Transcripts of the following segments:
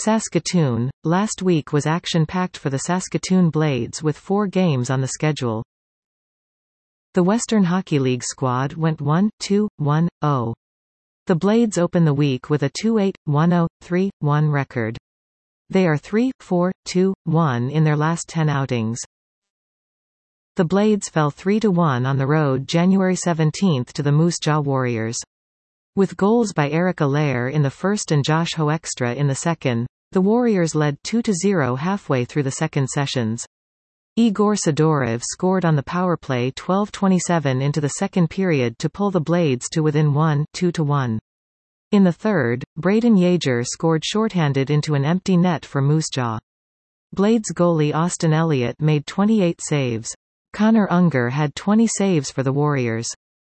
Saskatoon. Last week was action-packed for the Saskatoon Blades with 4 games on the schedule. The Western Hockey League squad went 1-2-1-0. The Blades open the week with a 2-8-1-0-3-1 record. They are 3-4-2-1 in their last 10 outings. The Blades fell 3-1 on the road January 17 to the Moose Jaw Warriors. With goals by Eric Allaire in the first and Josh Hoekstra in the second, the Warriors led 2-0 halfway through the second sessions. Igor Sidorov scored on the powerplay 12:27 into the second period to pull the Blades to within 2-1. In the third, Braden Yager scored shorthanded into an empty net for Moose Jaw. Blades goalie Austin Elliott made 28 saves. Connor Unger had 20 saves for the Warriors.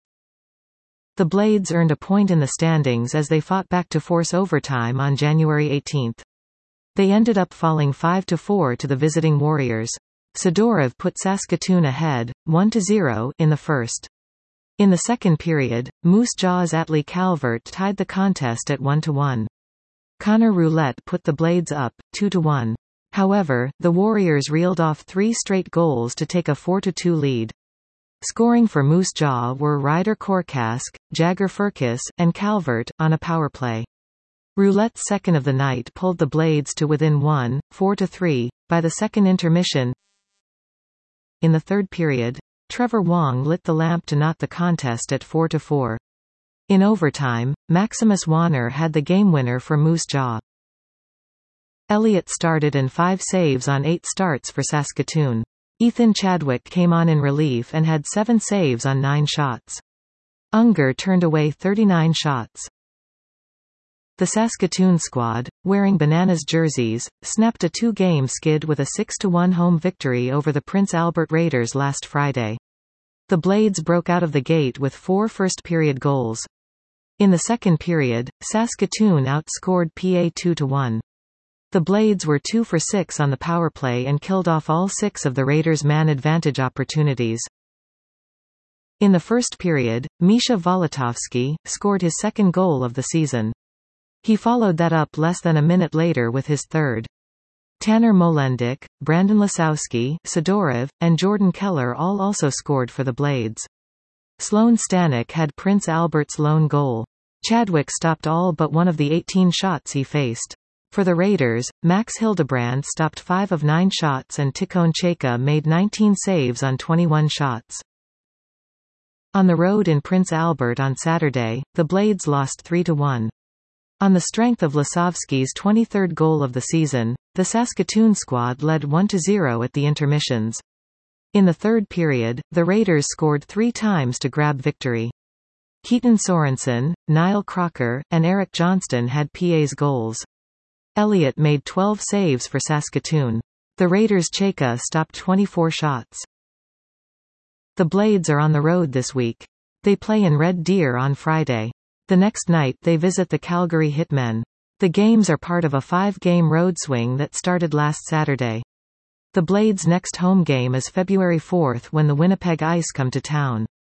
The Blades earned a point in the standings as they fought back to force overtime on January 18. They ended up falling 5-4 to the visiting Warriors. Sidorov put Saskatoon ahead, 1-0, in the first. In the second period, Moose Jaw's Atlee Calvert tied the contest at 1-1. Connor Roulette put the Blades up, 2-1. However, the Warriors reeled off 3 straight goals to take a 4-2 lead. Scoring for Moose Jaw were Ryder Korkask, Jagger Furkis, and Calvert, on a powerplay. Roulette's second of the night pulled the Blades to within 4-3, by the second intermission. In the third period, Trevor Wong lit the lamp to knot the contest at 4-4. In overtime, Maximus Warner had the game winner for Moose Jaw. Elliott started and 5 saves on 8 starts for Saskatoon. Ethan Chadwick came on in relief and had 7 saves on 9 shots. Unger turned away 39 shots. The Saskatoon squad, wearing Bananas jerseys, snapped a 2-game skid with a 6-1 home victory over the Prince Albert Raiders last Friday. The Blades broke out of the gate with 4 first-period goals. In the second period, Saskatoon outscored PA 2-1. The Blades were 2 for 6 on the powerplay and killed off all 6 of the Raiders' man-advantage opportunities. In the first period, Misha Volotovsky scored his second goal of the season. He followed that up less than a minute later with his third. Tanner Molendyk, Brandon Lisowski, Sidorov, and Jordan Keller all also scored for the Blades. Sloan Stanek had Prince Albert's lone goal. Chadwick stopped all but one of the 18 shots he faced. For the Raiders, Max Hildebrand stopped 5 of 9 shots and Tikhon Chayka made 19 saves on 21 shots. On the road in Prince Albert on Saturday, the Blades lost 3-1. On the strength of Lisowski's 23rd goal of the season, the Saskatoon squad led 1-0 at the intermissions. In the third period, the Raiders scored 3 times to grab victory. Keaton Sorensen, Niall Crocker, and Eric Johnston had PA's goals. Elliott made 12 saves for Saskatoon. The Raiders' Chayka stopped 24 shots. The Blades are on the road this week. They play in Red Deer on Friday. The next night they visit the Calgary Hitmen. The games are part of a 5-game road swing that started last Saturday. The Blades' next home game is February 4 when the Winnipeg Ice come to town.